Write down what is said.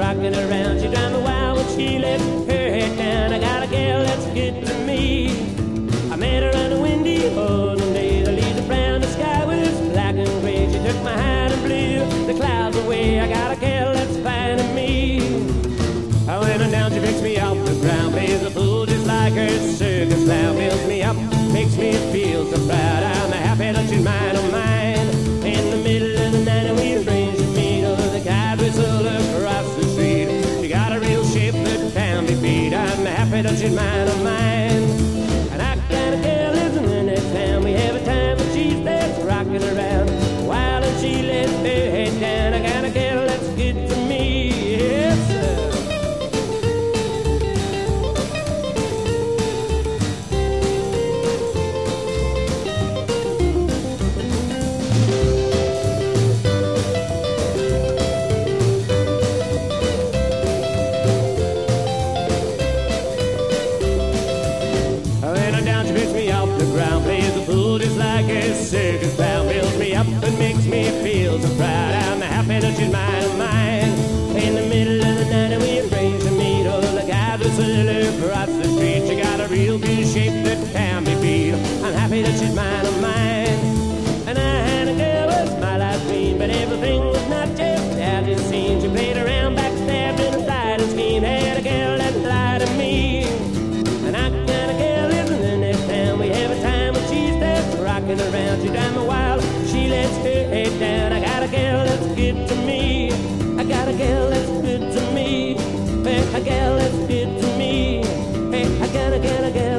rocking around. She drives me wild when she lets her head down. I got a gal that's good to me. I met her on a windy autumn day. The leaves are brown, the sky was black and gray. She took my hand and blew the clouds away. I got a gal that's fine to me. I went on down, she picks me off the ground, plays the fool just like her circus clown, builds me up, makes me feel so proud. I'm happy that she's mine, oh mine. In the middle of the night and we arrange to meet over the cat whistle across the street. She got a real shape that can be beat. I'm happy that she's mine, oh mine. And I got a girl living in that town. We have a time when she's there rocking around, while and she lets her head down. I got a girl that's good to me, yes sir. Just like a circus clown, builds me up and makes me feel so proud. I'm happy that she's mine, oh mine. In the middle of the night and we arrange to meet. Oh, the guys will sail across the street. She got a real good shape that can be beat. I'm happy that she's mine, oh mine. And I had a girl with my life dream, but everything was not just as it seemed. She played around, backstabbed in a side and scheme. Had a girl that lied to me. And I got a girl living in this town. We have a time when she's there rocking around. She drives me wild, she lets her head down. I got a girl that's good to me. I got a girl that's good to me. Hey, a girl that's good to me. Hey, I got a girl